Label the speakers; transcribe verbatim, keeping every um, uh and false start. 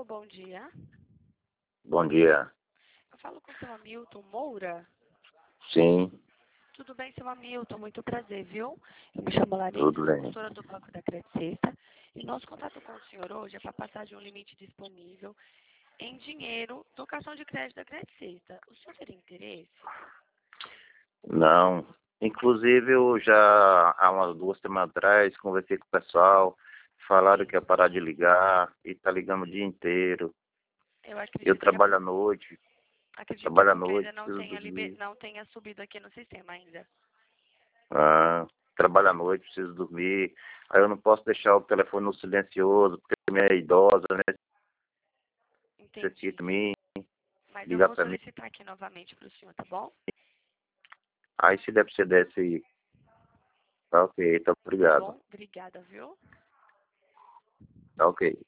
Speaker 1: bom dia.
Speaker 2: Bom dia.
Speaker 1: Eu falo com o seu Hamilton Moura.
Speaker 2: Sim,
Speaker 1: Tudo bem, seu Hamilton? Muito prazer, viu? Eu me chamo Larissa,
Speaker 2: tudo
Speaker 1: sou
Speaker 2: bem.
Speaker 1: consultora do Banco da Credit Sexta. E nosso contato com o senhor hoje é para passar de um limite disponível em dinheiro do cartão de crédito da Credit Sexta. O senhor teria interesse?
Speaker 2: Não. Inclusive, eu já há umas duas semanas atrás conversei com o pessoal, falaram que ia parar de ligar e tá ligando o dia inteiro.
Speaker 1: Eu
Speaker 2: Eu
Speaker 1: acredito que, a-
Speaker 2: trabalho à noite,
Speaker 1: acredito que é
Speaker 2: trabalho à
Speaker 1: porque
Speaker 2: noite,
Speaker 1: ainda não
Speaker 2: preciso
Speaker 1: tenha, liber,
Speaker 2: dormir.
Speaker 1: não tenha subido aqui no sistema ainda.
Speaker 2: Ah, trabalho à noite, preciso dormir. Aí eu não posso deixar o telefone no silencioso, porque a minha é idosa, né?
Speaker 1: Entendi.
Speaker 2: Necessita me
Speaker 1: Mas eu
Speaker 2: ligar
Speaker 1: vou
Speaker 2: para mim.
Speaker 1: solicitar aqui novamente para o senhor, tá bom?
Speaker 2: Aí se der pra você desce aí. Tá ok, tá
Speaker 1: Tá
Speaker 2: obrigado.
Speaker 1: bom? Obrigada, viu?
Speaker 2: Tá ok.